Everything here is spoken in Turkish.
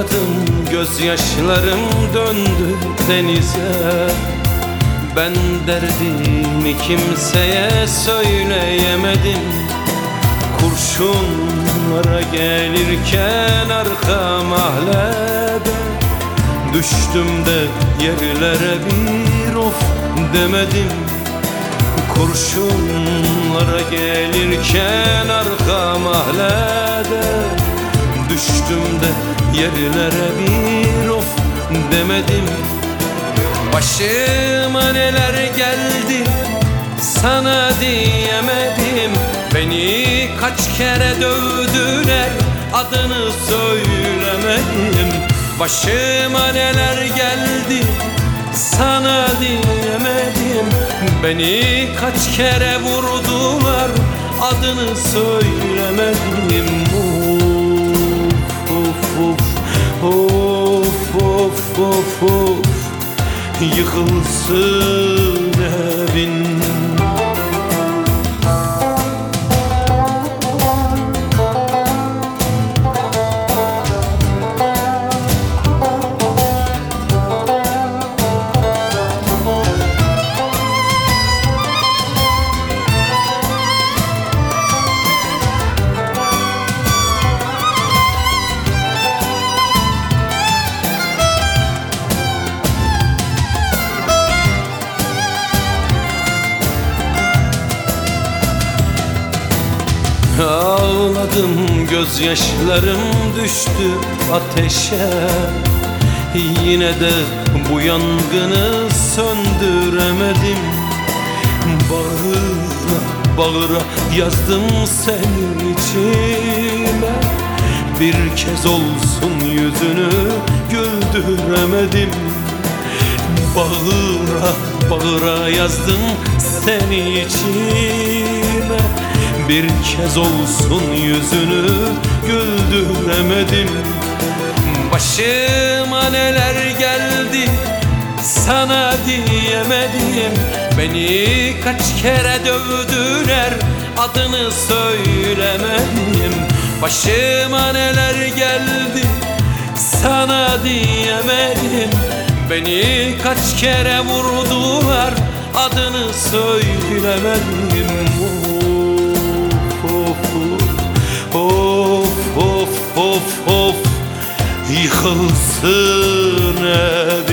Ağladım, gözyaşlarım döndü denize. Ben derdimi kimseye söyleyemedim. Kurşunlara gelirken arka mahallede düştüm de yerlere bir of demedim. Kurşunlara gelirken arka mahallede düştüm de yerlere bir of demedim. Başıma neler geldi sana diyemedim. Beni kaç kere dövdüler, adını söylemedim. Başıma neler geldi sana diyemedim. Beni kaç kere vurdular, adını söylemedim. Of of of of of of, yıkılsın evin. Ağladım, gözyaşlarım düştü ateşe. Yine de bu yangını söndüremedim. Bağıra bağıra yazdım senin içime. Bir kez olsun yüzünü güldüremedim. Bağıra bağıra yazdım seni içime. Bir kez olsun yüzünü güldüremedim. Başıma neler geldi sana diyemedim. Beni kaç kere dövdüler, adını söylemedim. Başıma neler geldi sana diyemedim. Beni kaç kere vurdular, adını söylemedim. Of of of of, yıkılsın ev.